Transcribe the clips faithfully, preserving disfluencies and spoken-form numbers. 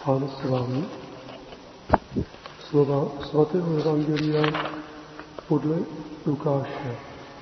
Pán s vámi. Slova svatého evangelia podle Lukáše.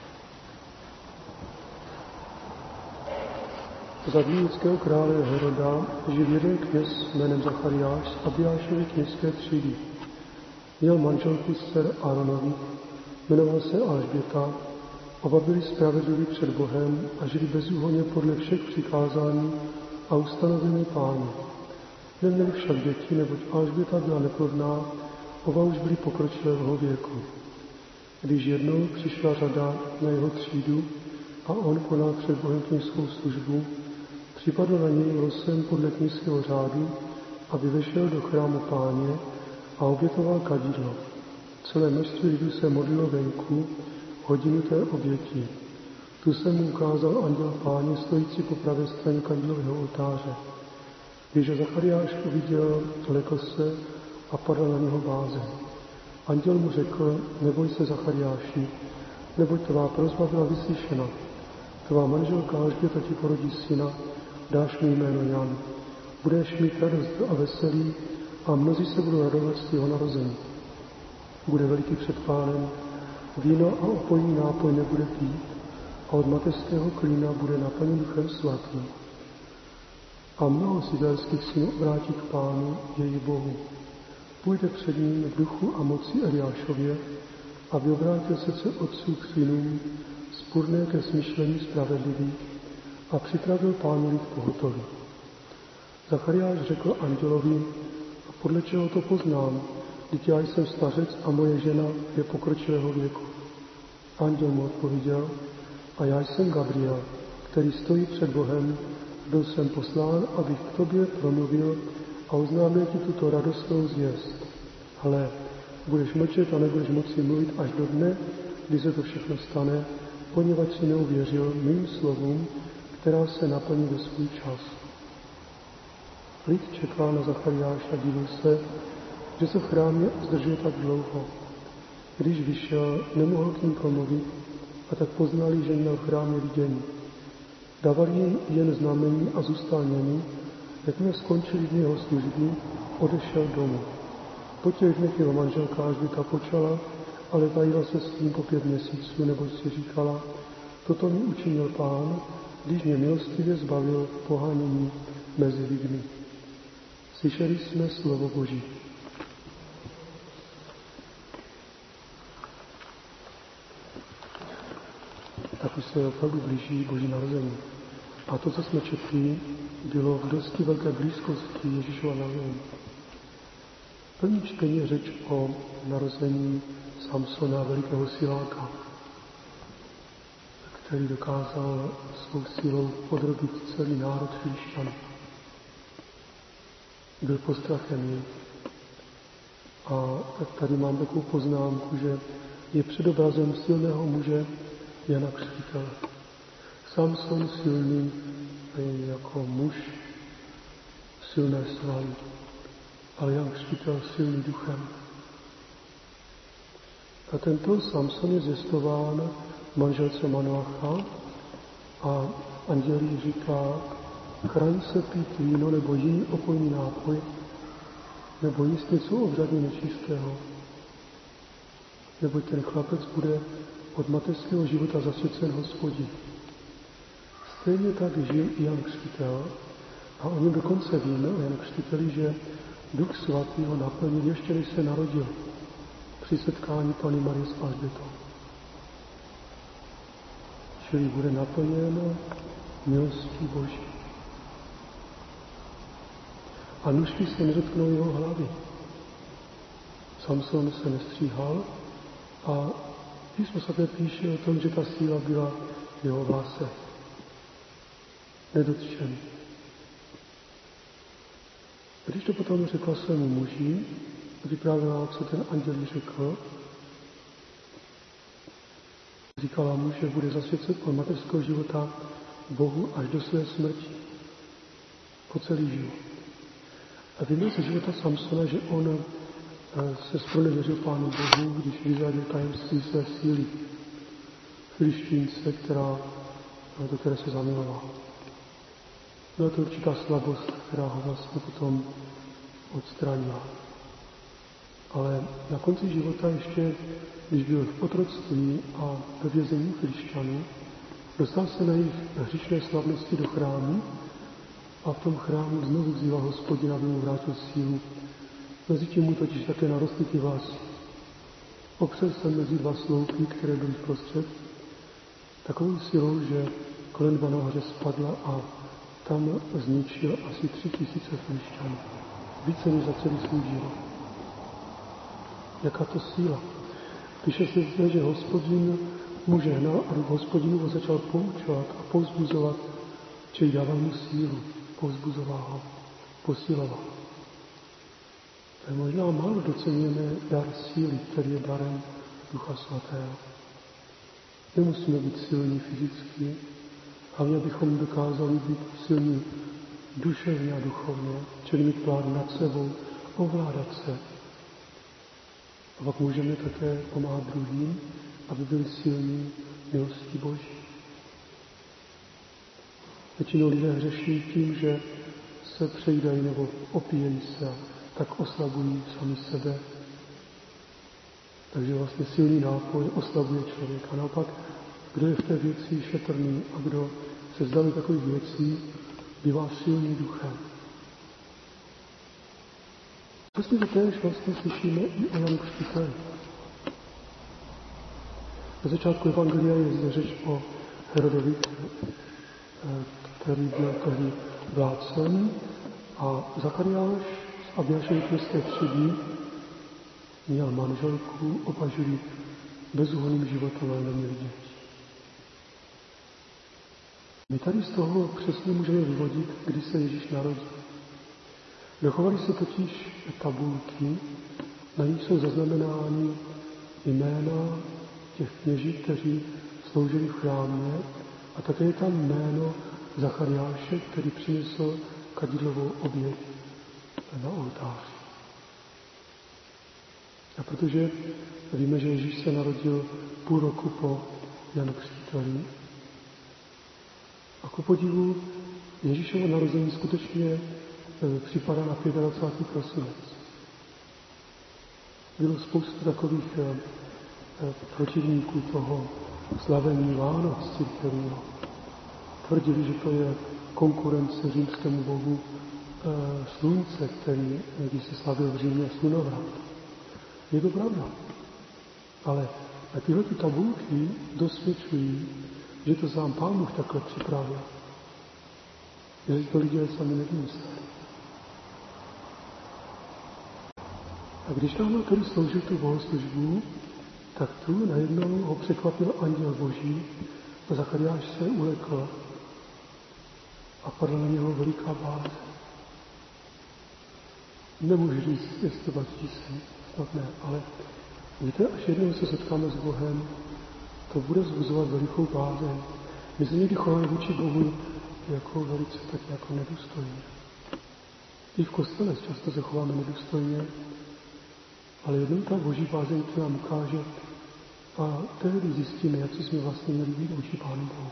Za Judského krále Heroda žil jeden kněz jménem Zachariáš z Abiášovy kněžské třídy. Měl manželku z dcer Áronových, jmenoval se Alžběta, oba byli spravedliví před Bohem a žili bezúhonně podle všech přikázání a ustanovení Páně. Neměli však děti, neboť Alžběta byla neplodná, oba už byli pokročilého věku. Když jednou přišla řada na jeho třídu a on konal před Bohem kněžskou službu, připadlo na něj losem podle kněžského řádu, aby vešel do chrámu Páně a obětoval kadidlo. Celé množství lidí se modlilo venku hodinu té oběti. Tu se mu ukázal anděl Páně stojící po pravé straně kadidlového oltáře. Když ho Zachariáš uviděl, lekl se a padl na něho bázeň. Anděl mu řekl: neboj se, Zachariáši, neboť tvá prosba byla vyslyšena. Tvá manželka Alžběta ti porodí syna, dáš mu jméno Jan. Budeš mít radost a veselí a mnozí se budou radovat z jeho narození. Bude veliký před Pánem, víno a opojný nápoj nebude pít a od mateřského klína bude naplněn Duchem Svatým. A mnoho z izraelských synů obrátí k Pánu, jejich Bohu. Půjde před ním v duchu a moci Eliášově, aby obrátil srdce otců k synům, vzpurné ke smyšlení spravedlivých a připravil Pánu lid pohotový. Zachariáš řekl andělovi: a podle čeho to poznám, vždyť já jsem stařec a moje žena je pokročilého věku. Anděl mu odpověděl: a já jsem Gabriel, který stojí před Bohem. Byl jsem poslán, abych k tobě promluvil a oznámil ti tuto radostnou zvěst. Hle, budeš mlčet a nebudeš moci mluvit až do dne, kdy se to všechno stane, poněvadž si neuvěřil mým slovům, která se naplní ve svůj čas. Lid čekal na Zachariáše a divil se, že se v chrámě zdržuje tak dlouho. Když vyšel, nemohl k ním promluvit a tak poznali, že měl v chrámě vidění. Dával jim jen znamení a zůstal němý. Jakmile skončili dny jeho služby, odešel domů. Po těch dnech jeho manželka Alžběta počala, ale tajila se s ním po pět měsíců, neboť si říkala: toto mi učinil Pán, když mě milostivě zbavil pohánění mezi lidmi. Slyšeli jsme slovo Boží. Tak už se opravdu blíží Boží narození. A to, co jsme četli, bylo v dosti velké blízkosti Ježíšova narození. První čtení je řeč o narození Samsona, velikého siláka, který dokázal svou silou podrobit celý národ Filišťanů. Byl postrachem jej. A tady mám takovou poznámku, že je předobrazem silného muže Jana Křtitele. Samson silný jako muž, silné svaly, ale Jan Křtitel silný duchem. A tento Samson je zjistován manželce Manoacha a anděl jí říká: chraň se pít víno nebo jiný opojný nápoj, nebo jíst něco obřadně nečistého, neboť ten chlapec bude od mateřského života zasvěcen Hospodin. Stejně tak žil i Jan Křtitel a o něm dokonce víme, o Janu Křtiteli, že Duch Svatý ho naplnil ještě než se narodil při setkání Panny Marie s Alžbětou. Čili bude naplněn milostí Boží. A nůžky se nedotknou jeho hlavy. Samson se nestříhal a Písmo svaté píše o tom, že ta síla byla v jeho hlase. Nedotčený. Když to potom řekla svému muži, vyprávěla, co ten anděl řekl, říkala mu, že bude zasvěcet od mateřského života Bohu až do své smrti. Po celý život. A víme ze života Samsona, že on se zpronevěřil Pánu Bohu, když vyzradil tajemství své síly Filištince, která, do které se zamiloval. Byla to určitá slabost, která ho vlastně potom odstranila. Ale na konci života ještě, když byl v otroctví a ve vězení Krišťanů, dostal se na jejich hříšné slavnosti do chrámu a v tom chrámu znovu vzýval Hospodina, aby mu vrátil sílu. Mezitím mu totiž také narostly ty vlasy. Opřel se mezi dva sloupy, které byly vprostřed, takovou silou, že klenba nahoře spadla a tam zničil asi tři tisíce Filišťanů. Více než za celý svůj život. Jaká to síla? Píše se zde, že Hospodin mu žehnal a duch Hospodinu ho začal poučovat a povzbuzovat, čili dával mu sílu, povzbuzoval ho, posiloval. Tak možná málo doceníme dar síly, který je darem Ducha Svatého. Nemusíme být silní fyzicky, hlavně abychom dokázali být silní duševně a duchovně, čili mít vládu nad sebou, ovládat se. A pak můžeme také pomáhat druhým, aby byli silní milostí Boží. Většinou lidé hřeší tím, že se přejídají nebo opíjejí se, tak oslabují sami sebe. Takže vlastně silný nápoj oslabuje člověka. Naopak, kdo je v té věci šetrný a kdo se zdaví takových věcí, bývá silný duchem. Vlastně to též vlastně slyšíme i o Janu Křtiteli. Na začátku evangelia je zde řeč o Herodovi, který byl tehdy vládcem, a Zachariáš z Abiášovy kněžské třídy měl manželku, oba žili bezúhonným životem, ale neměli děti. My tady z toho přesně můžeme vyvodit, kdy se Ježíš narodil. Dochovaly se totiž tabulky, na nich jsou zaznamenány jména těch kněží, kteří sloužili v chrámě, a také je tam jméno Zachariáše, který přinesl kadidlovou oběť na oltář. A protože víme, že Ježíš se narodil půl roku po Janu Křtiteli, a ku podivu Ježíšovo narození skutečně připadá na dvacátého pátého prosinec. Bylo spoustu takových protivníků toho slavení Vánoc církevního. Tvrdili, že to je konkurence římskému bohu e, slunce, který když se slavil v Římě slunovrat. Je to pravda. Ale tyhle ty tabulky dosvědčují, že to sám Pán Bůh takhle připravil. Že to lidé sami nevymysleli. A když nám tedy sloužil tu bohoslužbu, tak tu najednou ho překvapil anděl Boží a Zachariáš se ulekl a padla na něho veliká báze. Nemůžu říct, jestli to patří si, snad ne, ale víte, až jednou se setkáme s Bohem, to bude vzbuzovat velikou bázeň. My se někdy chováme vůči Bohu jako velice tak jako nedůstojně. I v kostele často se chováme nedůstojně, ale jednou ta Boží bázeň to nám ukáže a tehdy zjistíme, jak jsme vlastně měli být vůči Pánu Bohu.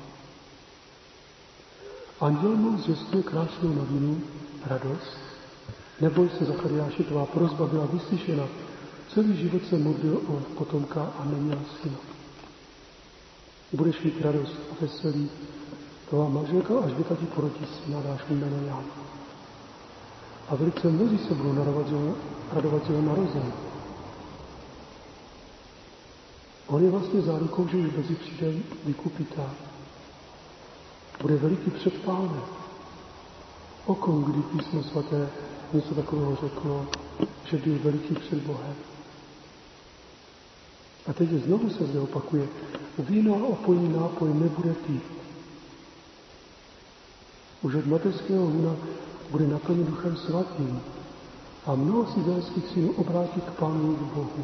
Anděl mu zvěstuje krásnou novinu, radost. Neboj se, Zachariáši, tvá prosba byla vyslyšena. Celý život se modlil o potomka a neměl syna. Budeš mít radost a veselí. Tvá manželka Alžběta ti porodí syna, dáš mu jméno Jan. A velice mnozí se budou radovat z jeho narození. On je vlastně zárukou, že už brzy přijde vykupitel. Bude veliký před Pánem. O kom, kdy Písmo svaté něco takového řeklo, že byl veliký před Bohem. A teď znovu se zde opakuje, víno a opojný nápoj nebude pít. Už od mateřského lůna bude naplněn Duchem Svatým a mnoho si izraelských synů obrátí k Pánu k Bohu.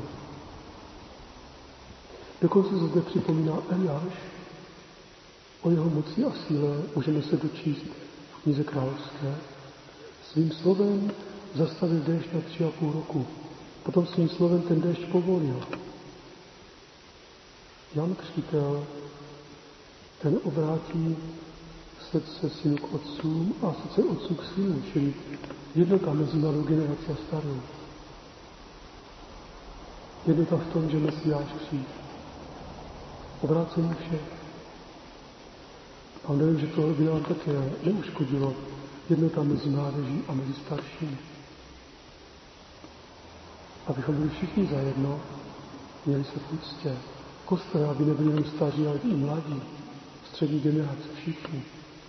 Dokonce se zde připomíná Eliáš. O jeho moci a síle můžeme se dočíst v knize královské. Svým slovem zastavil déšť na tři a půl roku. Potom svým slovem ten déšť povolil. Jan Křtitel, ten obrátí srdce synu k otcům a srdce otců k synu, čili Jednota mezi mladou generací a starou. Jednota v tom, že Mesiáš přijde. Obrácení všech. A nevím, že tohle by nám také neuškodilo. Jednota mezi mládeží a mezi staršími. Abychom byli všichni zajedno, měli se v úctě. Kostele, aby nebyli jenom staří, ale i mladí. Střední generace, všichni.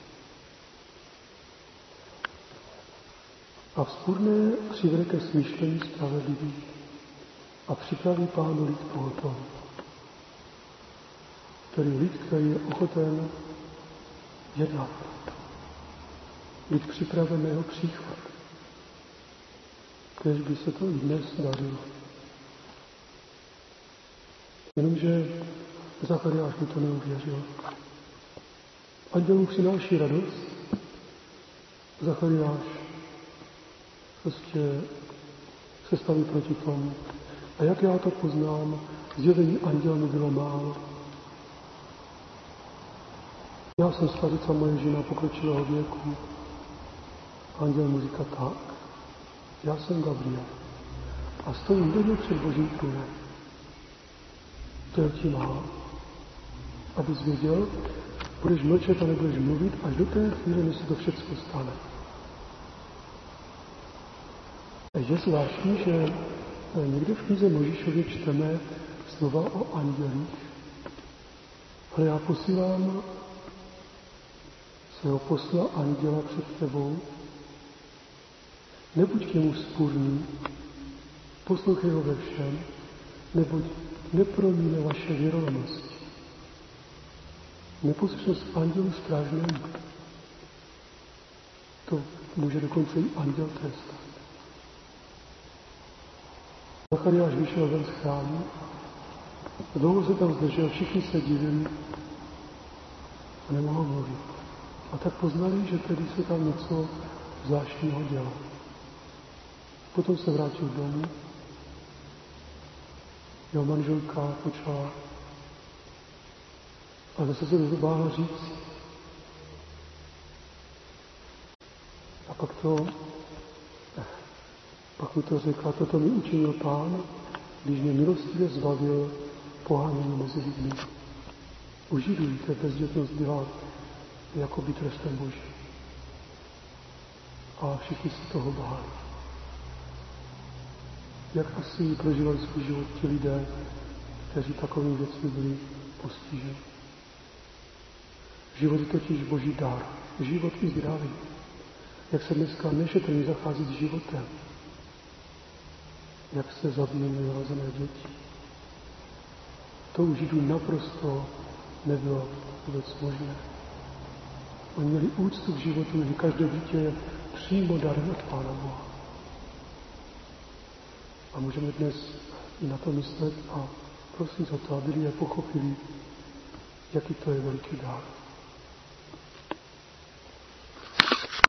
A vzpůrné přivede ke smýšlení spravedlivých a připraví Pánu lid pohotový. Tedy lid, který je ochoten jednat. Lid připraven na jeho příchod. Kež by se to i dnes dařilo. Jenomže Zachariáš mu to neuvěřil. Andělům přináší radost. Zachariáš prostě se staví proti tomu. A jak já to poznám, zjevení anděla mi bylo málo. Já jsem stařica, moje žena pokročilého věku. Anděl mu říká tak. Já jsem Gabriel. A stojím denně před Božím trůnem. To ti má. Abys věděl, budeš mlčet a nebudeš mluvit až do té chvíle, než se to všechno stane. Je zvláštní, že někde v knize Mojžíšově čteme slova o andělích. Ale já posílám svého posla anděla před tebou. Nebuď k němu vzpůrný, poslouchej ho ve všem, neboť nepromíne vaše věrolomnosti. Neposlušnost andělu strážnému. To může dokonce i anděl trestat. Zachariáš vyšel ven z chrámu, dlouho se tam zdržel, všichni se divili a nemohl mluvit. A tak poznali, že tedy se tam něco zvláštního dělo. Potom se vrátil domů. Jeho manželka počala a zase se bála říct. A pak to, pak mu to řekla, toto mi učinil Pán, když mě milostivě zbavil pohánění mezi lidmi. U Židů víte, bezdětnost byla jakoby trestem Boží. A všichni se toho báli. Jak asi prožívali svůj život ti lidé, kteří takovými věcmi byli postiženi. Život je totiž Boží dar. Život i zdraví. Jak se dneska nešetrně zachází s životem. Jak se zabíjí nenarozené děti. To u Židů naprosto nebylo vůbec možné. Oni měli úctu k životu, že každé dítě je přímo darem od Pána Boha. A můžeme dnes i na to myslet a prosit o to, aby lidé pochopili, jaký to je veliký dar.